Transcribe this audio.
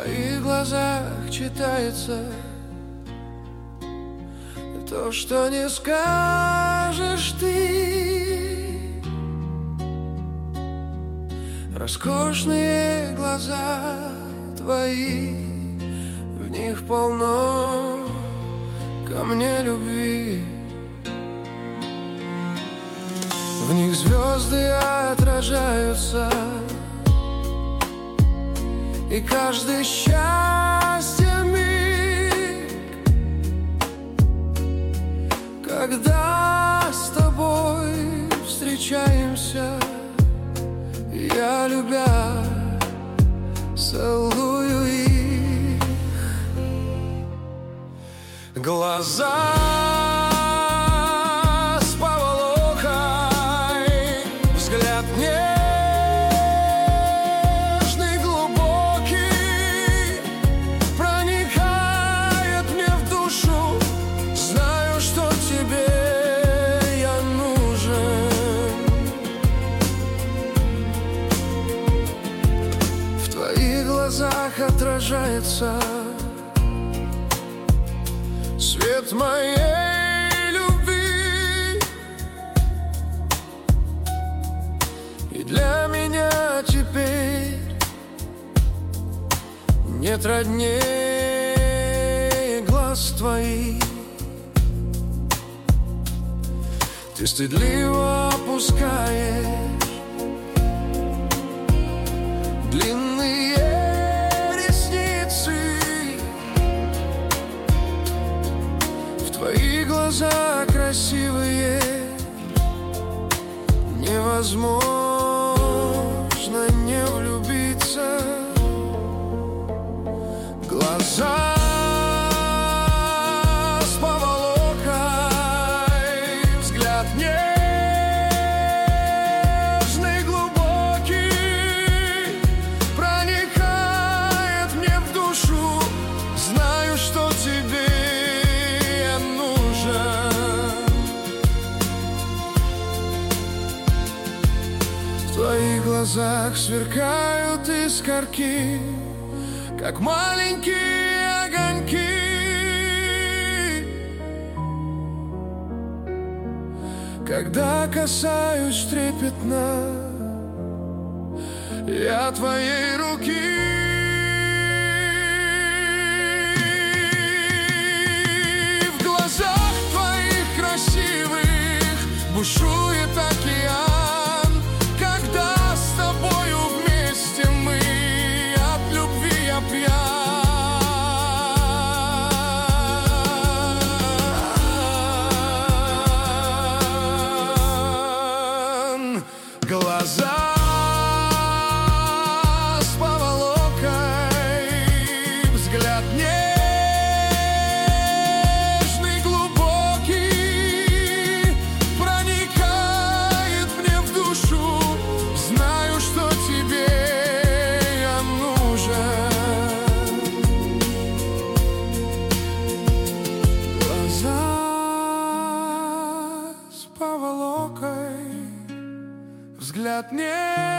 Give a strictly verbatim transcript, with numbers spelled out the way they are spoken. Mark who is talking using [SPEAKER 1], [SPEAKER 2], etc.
[SPEAKER 1] твоих глазах читается то, что не скажешь ты. Роскошные глаза твои, в них полно ко мне любви. В них звезды отражаются, и каждый счастье миг, когда с тобой встречаемся, я, любя, целую их. Глаза с поволокой, взгляд нежный, глубокий, проникает мне в душу. Знаю, что тебе я нужен. В твоих глазах отражается свет моей любви, и для меня теперь нет роднее глаз твоих. Ты стыдливо опускаешь длинные твои глаза красивые, невозможно не влюбиться. Глаза с поволокой, взгляд нежный, глубокий, проникает мне в душу. Знаю, что тебе в твоих глазах сверкают искорки, как маленькие огоньки. Когда касаюсь трепетно я твоей руки, в глазах твоих красивых бушует океан. Глаза с поволокой, взгляд нежный, глубокий, проникает мне в душу. Знаю, что тебе я нужен. Глаза с поволокой, взгляд не